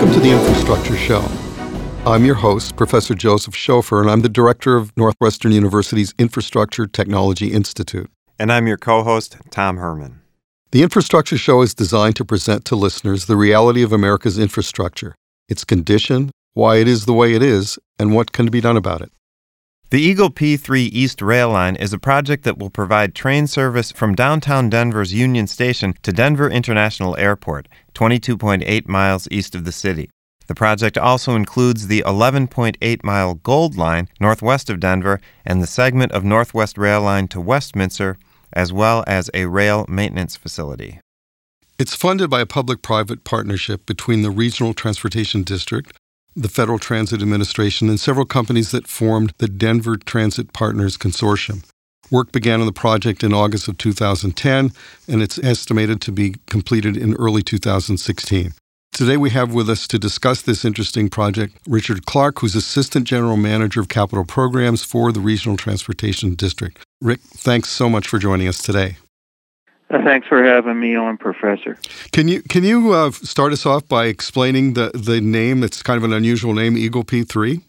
Welcome to the Infrastructure Show. I'm your host, Professor Joseph Schofer, and I'm the director of Northwestern University's Infrastructure Technology Institute. And I'm your co-host, Tom Herman. The Infrastructure Show is designed to present to listeners the reality of America's infrastructure, its condition, why it is the way it is, and what can be done about it. The Eagle P3 East Rail Line is a project that will provide train service from downtown Denver's Union Station to Denver International Airport, 22.8 miles east of the city. The project also includes the 11.8-mile Gold Line northwest of Denver and the segment of Northwest Rail Line to Westminster, as well as a rail maintenance facility. It's funded by a public-private partnership between the Regional Transportation District, the Federal Transit Administration, and several companies that formed the Denver Transit Partners Consortium. Work began on the project in August of 2010, and it's estimated to be completed in early 2016. Today we have with us to discuss this interesting project Richard Clark, who's Assistant General Manager of Capital Programs for the Regional Transportation District. Rick, thanks so much for joining us today. Thanks for having me on, Professor. Can you start us off by explaining the name? It's kind of an unusual name, Eagle P3.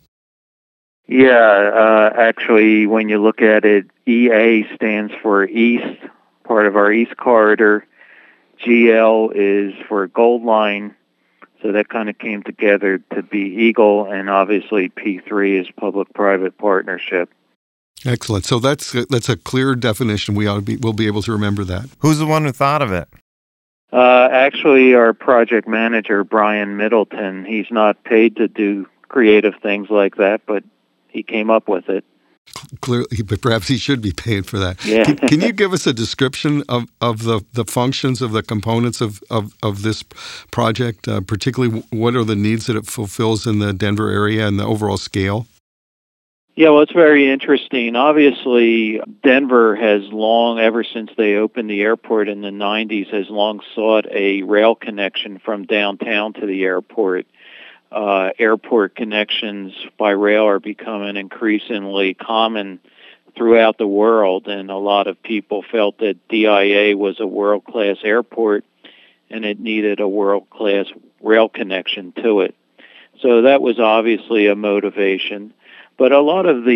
Yeah, actually, when you look at it, EA stands for East, part of our East Corridor. GL is for Gold Line, so that kind of came together to be Eagle, and obviously P3 is public-private partnership. Excellent. So that's a clear definition. We'll be able to remember that. Who's the one who thought of it? Actually, our project manager, Brian Middleton, he's not paid to do creative things like that, but he came up with it. Clearly, but perhaps he should be paid for that. Yeah. Can you give us a description of the functions of the components of this project, particularly what are the needs that it fulfills in the Denver area and the overall scale? Yeah, well, it's very interesting. Obviously, Denver has long, ever since they opened the airport in the 90s, has long sought a rail connection from downtown to the airport. Airport connections by rail are becoming increasingly common throughout the world, and a lot of people felt that DIA was a world-class airport and it needed a world-class rail connection to it. So that was obviously a motivation. But a lot of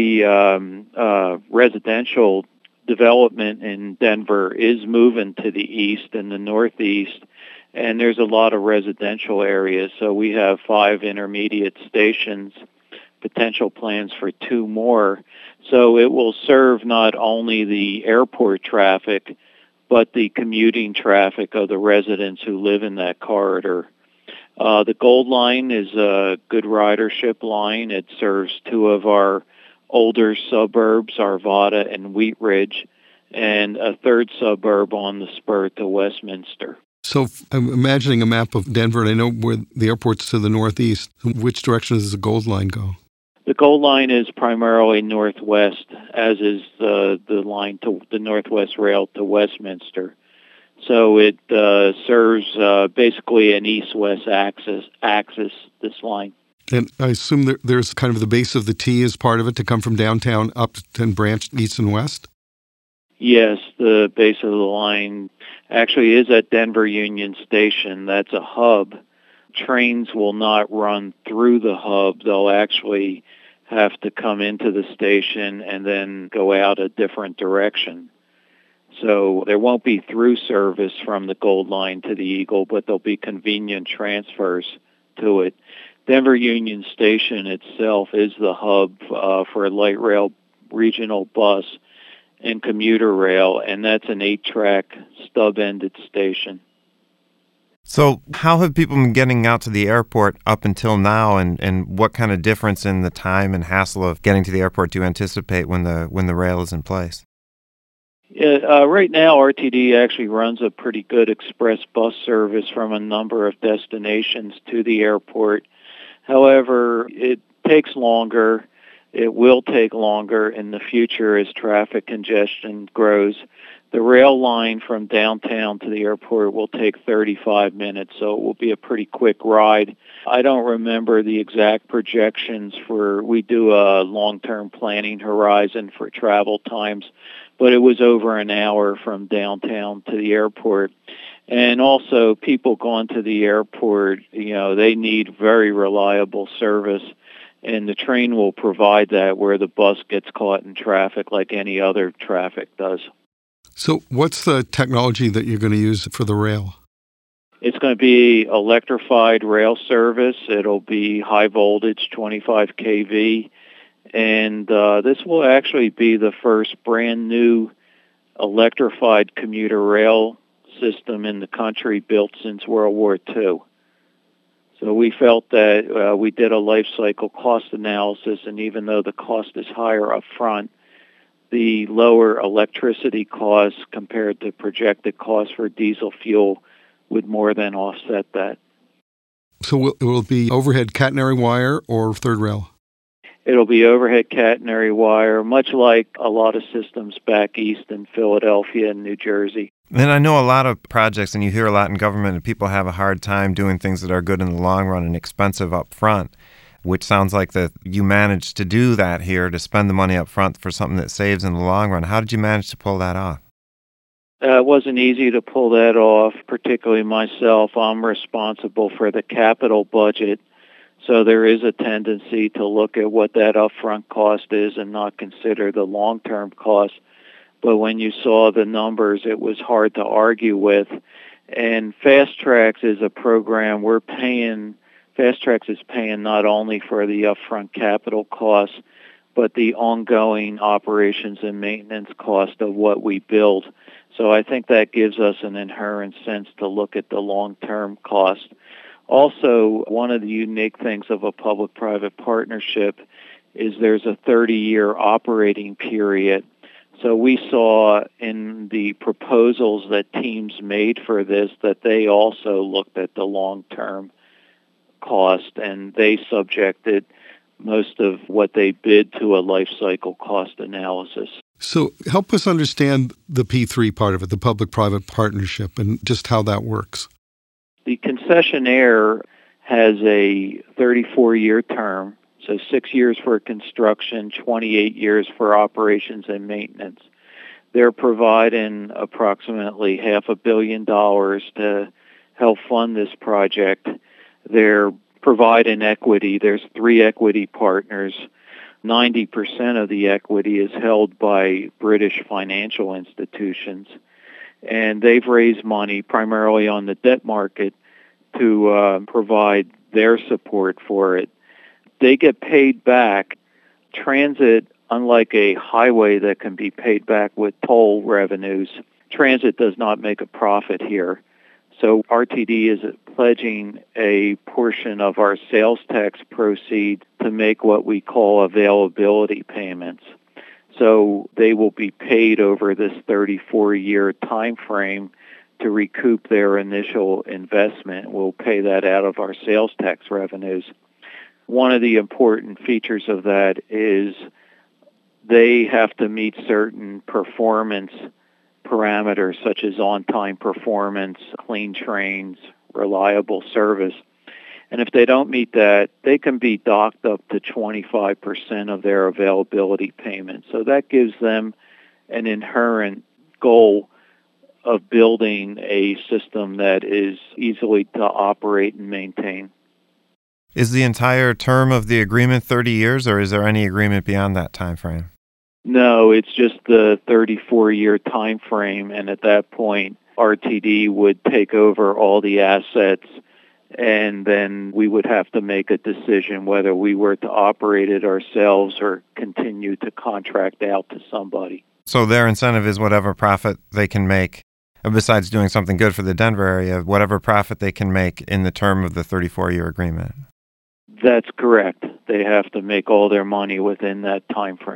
the residential development in Denver is moving to the east and the northeast, and there's a lot of residential areas. So we have 5 intermediate stations, potential plans for 2 more. So it will serve not only the airport traffic, but the commuting traffic of the residents who live in that corridor. The Gold Line is a good ridership line. It serves 2 of our older suburbs, Arvada and Wheat Ridge, and a 3rd suburb on the spur to Westminster. So I'm imagining a map of Denver, and I know where the airport's to the northeast. Which direction does the Gold Line go? The Gold Line is primarily northwest, as is the line to the Northwest Rail to Westminster. So it serves basically an east-west axis, this line. And I assume there's kind of the base of the T as part of it to come from downtown up and branch east and west? Yes, the base of the line actually is at Denver Union Station. That's a hub. Trains will not run through the hub. They'll actually have to come into the station and then go out a different direction. So there won't be through service from the Gold Line to the Eagle, but there'll be convenient transfers to it. Denver Union Station itself is the hub for a light rail regional bus and commuter rail, and that's an 8-track stub-ended station. So how have people been getting out to the airport up until now, and what kind of difference in the time and hassle of getting to the airport do you anticipate when the rail is in place? Yeah, right now, RTD actually runs a pretty good express bus service from a number of destinations to the airport. However, it takes longer. It will take longer in the future as traffic congestion grows. The rail line from downtown to the airport will take 35 minutes, so it will be a pretty quick ride. I don't remember the exact projections we do a long-term planning horizon for travel times, but it was over an hour from downtown to the airport. And also, people going to the airport, they need very reliable service, and the train will provide that where the bus gets caught in traffic like any other traffic does. So what's the technology that you're going to use for the rail? It's going to be electrified rail service. It'll be high voltage, 25 kV, and this will actually be the first brand new electrified commuter rail system in the country built since World War II. So we felt that we did a life cycle cost analysis, and even though the cost is higher up front, the lower electricity costs compared to projected costs for diesel fuel would more than offset that. So it will be overhead catenary wire or third rail? It'll be overhead catenary wire, much like a lot of systems back east in Philadelphia and New Jersey. And I know a lot of projects, and you hear a lot in government, and people have a hard time doing things that are good in the long run and expensive up front, which sounds like that you managed to do that here, to spend the money up front for something that saves in the long run. How did you manage to pull that off? It wasn't easy to pull that off, particularly myself. I'm responsible for the capital budget, so there is a tendency to look at what that upfront cost is and not consider the long-term cost. But when you saw the numbers, it was hard to argue with. And Fast Tracks is a program Fast Tracks is paying not only for the upfront capital costs, but the ongoing operations and maintenance cost of what we build. So I think that gives us an inherent sense to look at the long-term cost. Also, one of the unique things of a public-private partnership is there's a 30-year operating period. So we saw in the proposals that teams made for this that they also looked at the long-term cost, and they subjected most of what they bid to a life cycle cost analysis. So help us understand the P3 part of it, the public-private partnership, and just how that works. The concessionaire has a 34-year term, so 6 years for construction, 28 years for operations and maintenance. They're providing approximately $500 million to help fund this project. They're providing equity. There's 3 equity partners. 90% of the equity is held by British financial institutions, and they've raised money primarily on the debt market to provide their support for it. They get paid back. Transit, unlike a highway that can be paid back with toll revenues, transit does not make a profit here. So RTD is pledging a portion of our sales tax proceeds to make what we call availability payments. So they will be paid over this 34-year time frame to recoup their initial investment. We'll pay that out of our sales tax revenues. One of the important features of that is they have to meet certain performance parameters such as on-time performance, clean trains, reliable service. And if they don't meet that, they can be docked up to 25% of their availability payment. So that gives them an inherent goal of building a system that is easily to operate and maintain. Is the entire term of the agreement 30 years, or is there any agreement beyond that time frame? No, it's just the 34-year time frame, and at that point, RTD would take over all the assets, and then we would have to make a decision whether we were to operate it ourselves or continue to contract out to somebody. So their incentive is whatever profit they can make, besides doing something good for the Denver area, whatever profit they can make in the term of the 34-year agreement. That's correct. They have to make all their money within that time frame.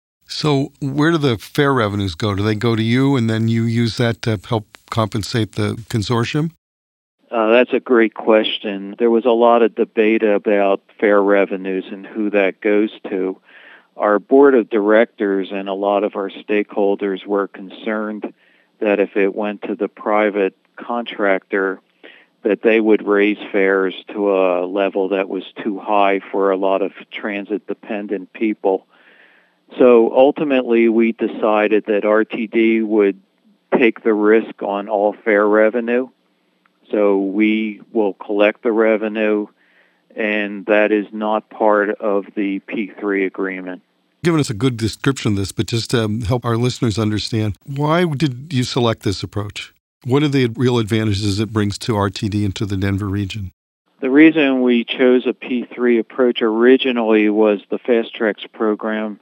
So where do the fare revenues go? Do they go to you and then you use that to help compensate the consortium? That's a great question. There was a lot of debate about fare revenues and who that goes to. Our board of directors and a lot of our stakeholders were concerned that if it went to the private contractor, that they would raise fares to a level that was too high for a lot of transit-dependent people. So ultimately, we decided that RTD would take the risk on all fare revenue. So we will collect the revenue, and that is not part of the P3 agreement. Given us a good description of this, but just to help our listeners understand, why did you select this approach? What are the real advantages it brings to RTD and to the Denver region? The reason we chose a P3 approach originally was the Fast Tracks program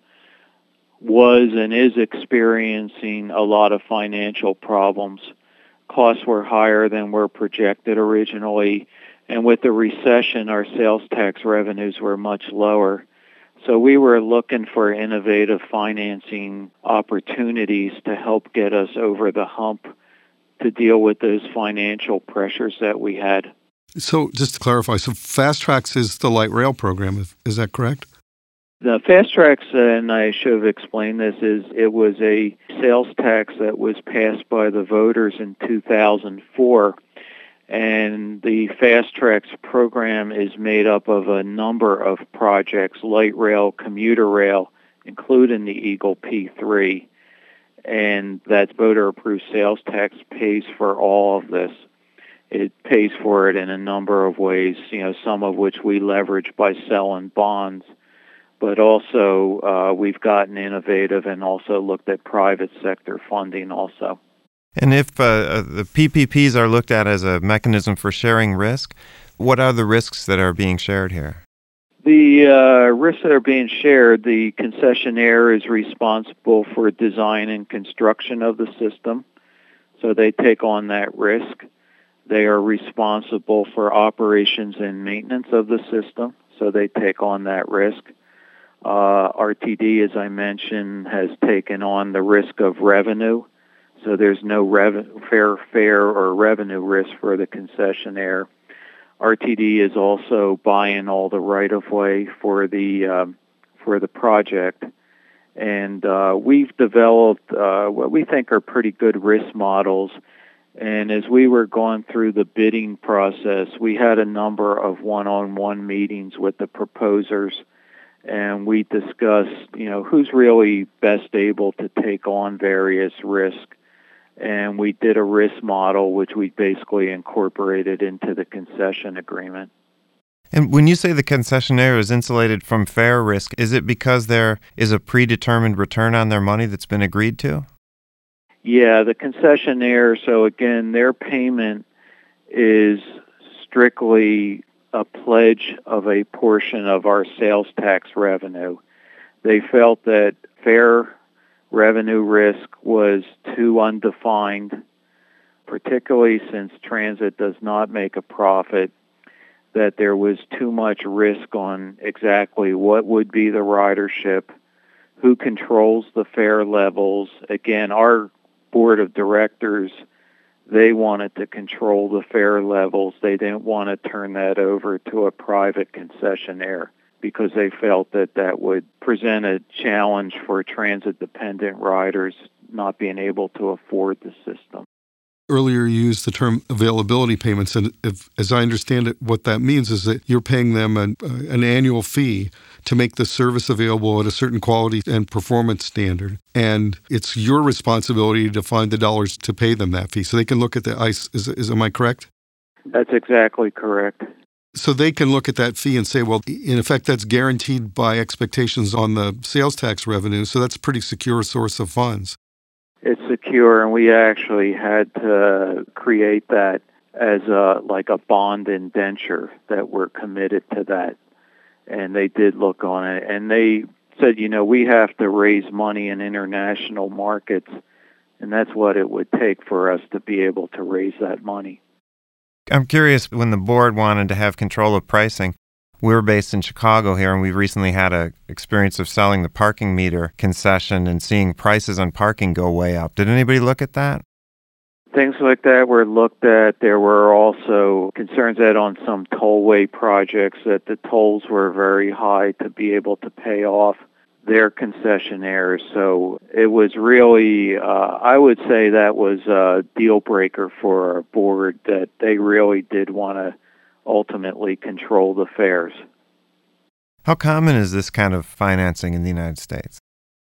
was and is experiencing a lot of financial problems. Costs were higher than were projected originally, and with the recession, our sales tax revenues were much lower. So we were looking for innovative financing opportunities to help get us over the hump to deal with those financial pressures that we had. So just to clarify, so Fast Tracks is the light rail program, is that correct? The Fast Tracks, and I should have explained this, it was a sales tax that was passed by the voters in 2004. And the Fast Tracks program is made up of a number of projects, light rail, commuter rail, including the Eagle P3. And that voter-approved sales tax pays for all of this. It pays for it in a number of ways, some of which we leverage by selling bonds. But also we've gotten innovative and also looked at private sector funding also. And if the PPPs are looked at as a mechanism for sharing risk, what are the risks that are being shared here? The risks that are being shared, the concessionaire is responsible for design and construction of the system, so they take on that risk. They are responsible for operations and maintenance of the system, so they take on that risk. RTD, as I mentioned, has taken on the risk of revenue, so there's no fare or revenue risk for the concessionaire. RTD is also buying all the right-of-way for the project, and we've developed what we think are pretty good risk models. And as we were going through the bidding process, we had a number of one-on-one meetings with the proposers, and we discussed, who's really best able to take on various risks. And we did a risk model, which we basically incorporated into the concession agreement. And when you say the concessionaire is insulated from fare risk, is it because there is a predetermined return on their money that's been agreed to? Yeah, the concessionaire, so again, their payment is strictly a pledge of a portion of our sales tax revenue. They felt that fare revenue risk was too undefined, particularly since transit does not make a profit, that there was too much risk on exactly what would be the ridership, who controls the fare levels. Again, our board of directors, they wanted to control the fare levels. They didn't want to turn that over to a private concessionaire because they felt that that would present a challenge for transit-dependent riders not being able to afford the system. Earlier you used the term availability payments, and as I understand it, what that means is that you're paying them an annual fee to make the service available at a certain quality and performance standard, and it's your responsibility to find the dollars to pay them that fee. So they can look at the ICE. Am I correct? That's exactly correct. So they can look at that fee and say, well, in effect, that's guaranteed by expectations on the sales tax revenue, so that's a pretty secure source of funds. It's secure, and we actually had to create that as a bond indenture that we're committed to that. And they did look on it, and they said, we have to raise money in international markets, and that's what it would take for us to be able to raise that money. I'm curious, when the board wanted to have control of pricing, we're based in Chicago here, and we've recently had an experience of selling the parking meter concession and seeing prices on parking go way up. Did anybody look at that? Things like that were looked at. There were also concerns that on some tollway projects that the tolls were very high to be able to pay off their concessionaires. So it was really, I would say that was a deal breaker for our board, that they really did want to ultimately control the fares. How common is this kind of financing in the United States?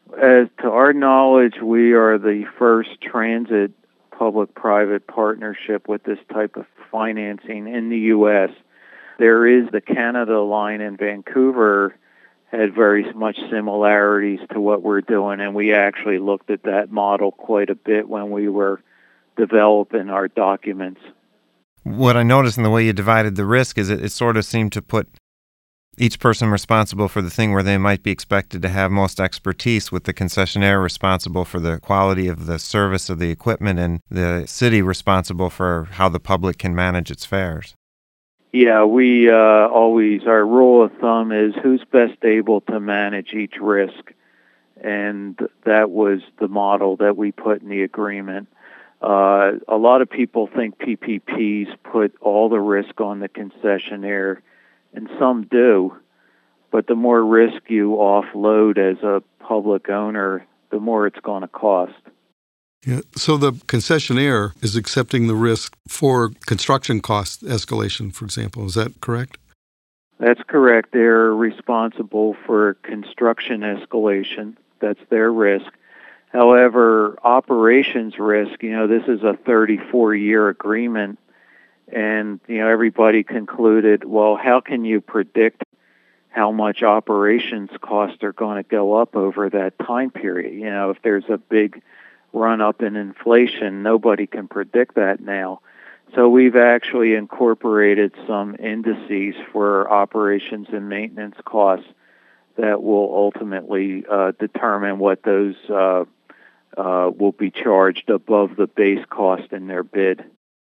As to our knowledge, we are the first transit public-private partnership with this type of financing in the U.S. There is the Canada line in Vancouver had very much similarities to what we're doing, and we actually looked at that model quite a bit when we were developing our documents. What I noticed in the way you divided the risk is it sort of seemed to put each person responsible for the thing where they might be expected to have most expertise, with the concessionaire responsible for the quality of the service of the equipment and the city responsible for how the public can manage its fares. Yeah, we always, our rule of thumb is who's best able to manage each risk, and that was the model that we put in the agreement. A lot of people think PPPs put all the risk on the concessionaire, and some do, but the more risk you offload as a public owner, the more it's going to cost. Yeah. So the concessionaire is accepting the risk for construction cost escalation, for example. Is that correct? That's correct. They're responsible for construction escalation. That's their risk. However, operations risk, this is a 34-year agreement, and, everybody concluded, well, how can you predict how much operations costs are going to go up over that time period? If there's a big run up in inflation, nobody can predict that now. So we've actually incorporated some indices for operations and maintenance costs that will ultimately determine what those will be charged above the base cost in their bid.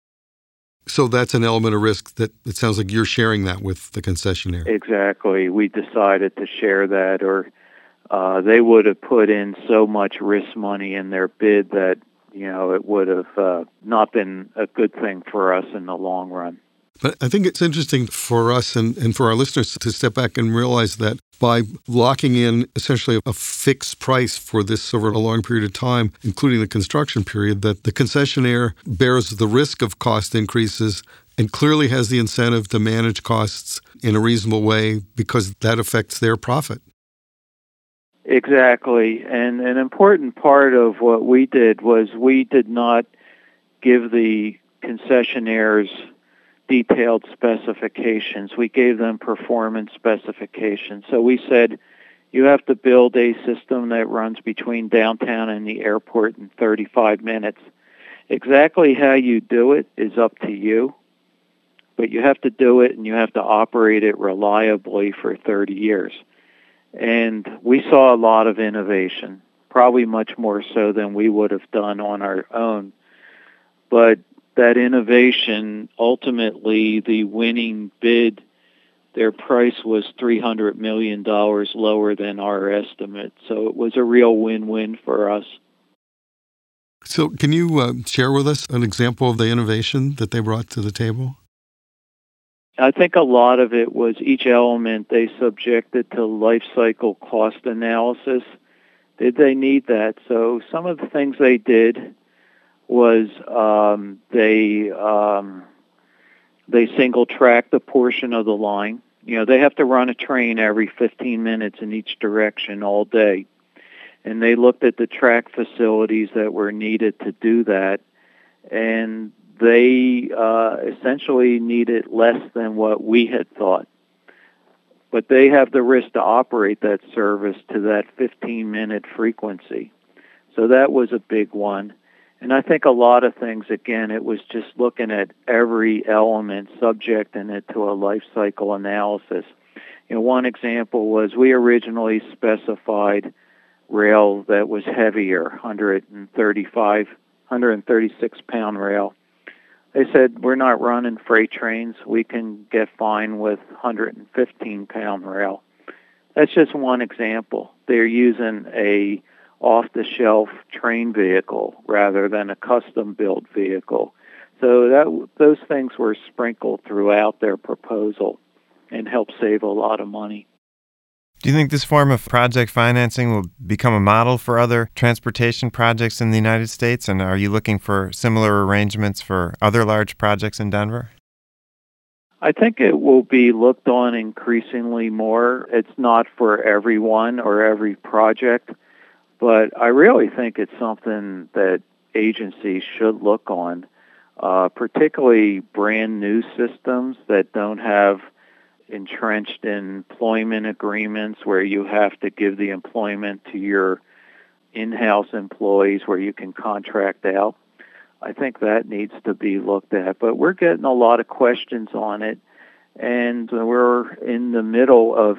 So that's an element of risk that it sounds like you're sharing that with the concessionaire. Exactly. We decided to share that, or they would have put in so much risk money in their bid that, it would have not been a good thing for us in the long run. But I think it's interesting for us and for our listeners to step back and realize that by locking in essentially a fixed price for this over a long period of time, including the construction period, that the concessionaire bears the risk of cost increases and clearly has the incentive to manage costs in a reasonable way because that affects their profit. Exactly. And an important part of what we did was we did not give the concessionaires detailed specifications. We gave them performance specifications. So we said, you have to build a system that runs between downtown and the airport in 35 minutes. Exactly how you do it is up to you, but you have to do it and you have to operate it reliably for 30 years. And we saw a lot of innovation, probably much more so than we would have done on our own. But that innovation, ultimately, the winning bid, their price was $300 million lower than our estimate. So it was a real win-win for us. So can you share with us an example of the innovation that they brought to the table? I think a lot of it was each element they subjected to life cycle cost analysis. Did they need that? So some of the things they did was they single tracked a portion of the line. They have to run a train every 15 minutes in each direction all day. And they looked at the track facilities that were needed to do that, and they essentially needed less than what we had thought. But they have the risk to operate that service to that 15-minute frequency. So that was a big one. And I think a lot of things, again, it was just looking at every element, subjecting it to a life cycle analysis. One example was we originally specified rail that was heavier, 136-pound rail. They said, we're not running freight trains. We can get fine with 115-pound rail. That's just one example. They're using a off-the-shelf train vehicle rather than a custom-built vehicle. So those things were sprinkled throughout their proposal and helped save a lot of money. Do you think this form of project financing will become a model for other transportation projects in the United States? And are you looking for similar arrangements for other large projects in Denver? I think it will be looked on increasingly more. It's not for everyone or every project, But I really think it's something that agencies should look on, particularly brand new systems that don't have entrenched employment agreements where you have to give the employment to your in-house employees where you can contract out. I think that needs to be looked at. But we're getting a lot of questions on it, and we're in the middle of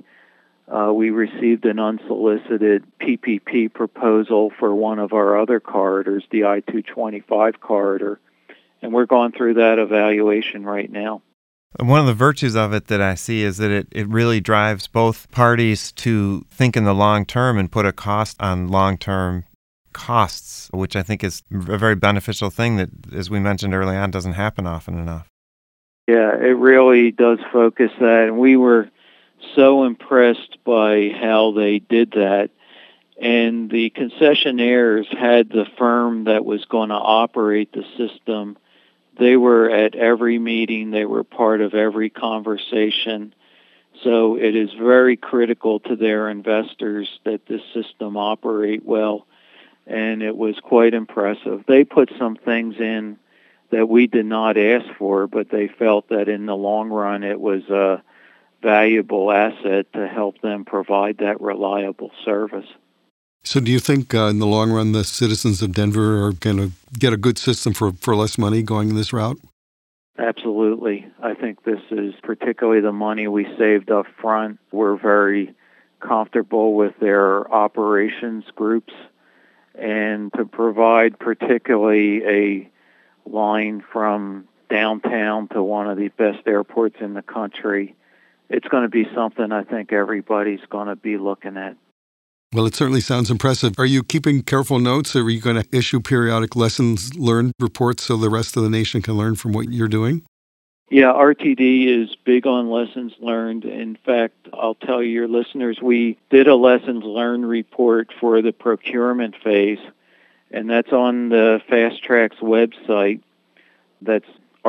we received an unsolicited PPP proposal for one of our other corridors, the I-225 corridor, and we're going through that evaluation right now. One of the virtues of it that I see is that it really drives both parties to think in the long term and put a cost on long-term costs, which I think is a very beneficial thing that, as we mentioned early on, doesn't happen often enough. Yeah, it really does focus that, and we were so impressed by how they did that. And the concessionaires had the firm that was going to operate the system. They were at every meeting. They were part of every conversation. So it is very critical to their investors that this system operate well. And it was quite impressive. They put some things in that we did not ask for, but they felt that in the long run it was a valuable asset to help them provide that reliable service. So do you think in the long run the citizens of Denver are going to get a good system for less money going this route? Absolutely. I think this is particularly the money we saved up front. We're very comfortable with their operations groups, and to provide particularly a line from downtown to one of the best airports in the country, it's going to be something I think everybody's going to be looking at. Well, it certainly sounds impressive. Are you keeping careful notes, or are you going to issue periodic lessons learned reports so the rest of the nation can learn from what you're doing? Yeah, RTD is big on lessons learned. In fact, I'll tell your listeners, we did a lessons learned report for the procurement phase, and that's on the Fast Tracks website. That's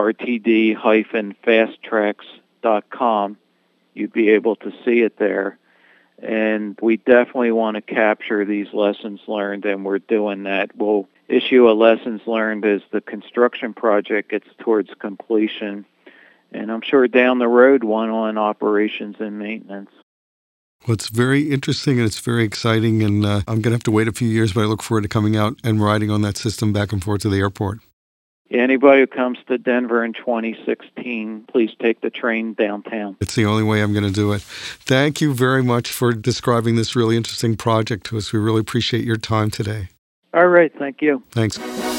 rtd-fasttracks.com. You'd be able to see it there. And we definitely want to capture these lessons learned, and we're doing that. We'll issue a lessons learned as the construction project gets towards completion. And I'm sure down the road, one on operations and maintenance. Well, it's very interesting and it's very exciting, and I'm going to have to wait a few years, but I look forward to coming out and riding on that system back and forth to the airport. Anybody who comes to Denver in 2016, please take the train downtown. It's the only way I'm going to do it. Thank you very much for describing this really interesting project to us. We really appreciate your time today. All right, thank you. Thanks.